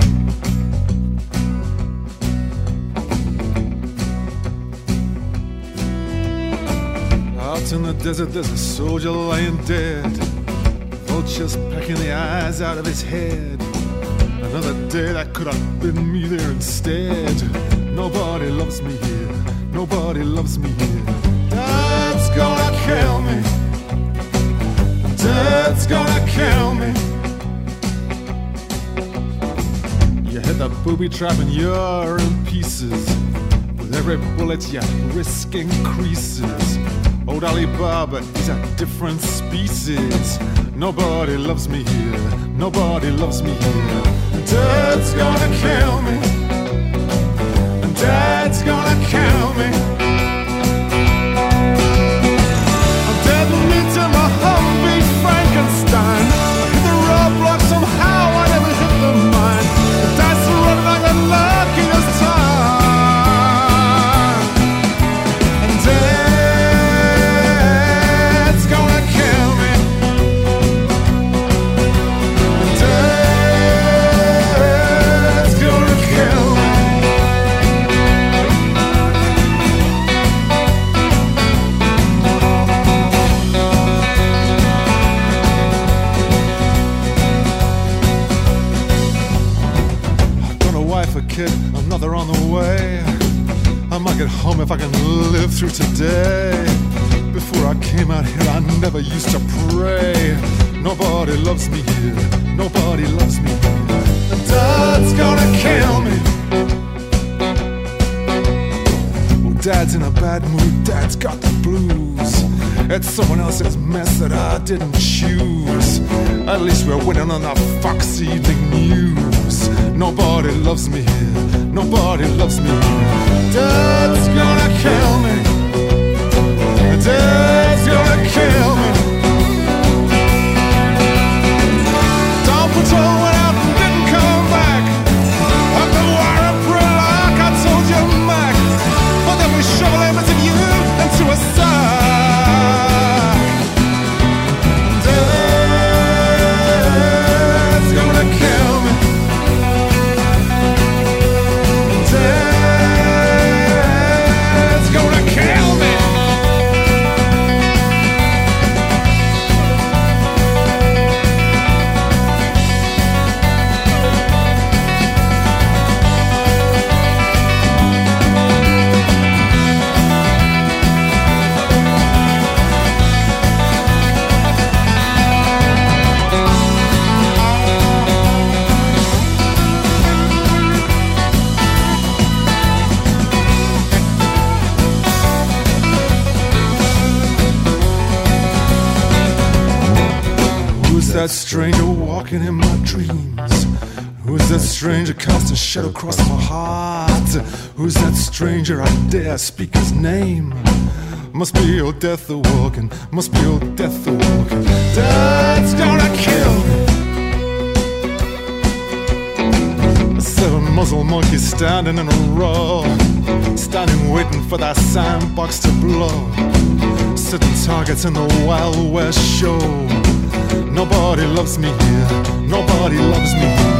Out in the desert there's a soldier lying dead, vultures pecking the eyes out of his head. Another day that could have been me there instead. Nobody loves me here, nobody loves me here. Dad's gonna kill me, Dad's gonna kill me. You hit the booby trap and you're in pieces. With every bullet your risk increases. Old Alibaba, he's a different species. Nobody loves me here, nobody loves me here. Dad's gonna kill me, Dad's gonna kill me. I'm dead meat in my Humvee Frankenstein. I hit the roadblock somehow, I never hit the mine. The dice are running like the luckiest time. And Dad's gonna kill me. Dad's gonna kill me. I've got a wife, a kid, another on the way. I might get home if I can live through today. Before I came out here, I never used to pray. Nobody loves me here, nobody loves me here. And Dad's gonna kill me. Well, Dad's in a bad mood, Dad's got the blues. It's someone else's mess that I didn't choose. At least we're winning on the Fox Evening News. Nobody loves me here, nobody loves me here. Dad's gonna kill me, Dad's gonna kill me. Dawn Patrol went out and didn't come back. Up the wire and pretty like I told you, Mac. But then we shovel everything of you into a sack. Dad's gonna kill me. Dad's gonna kill me. Who's that stranger walking in my dreams? Who's that stranger casting shadow across my heart? Who's that stranger I dare speak his name? Must be old death a-walking, must be old death a-walking. Dad's gonna kill me. 7 muzzle monkeys standing in a row, standing waiting for that sandbox to blow. Sitting targets in the Wild West show. Nobody loves me here, nobody loves me here.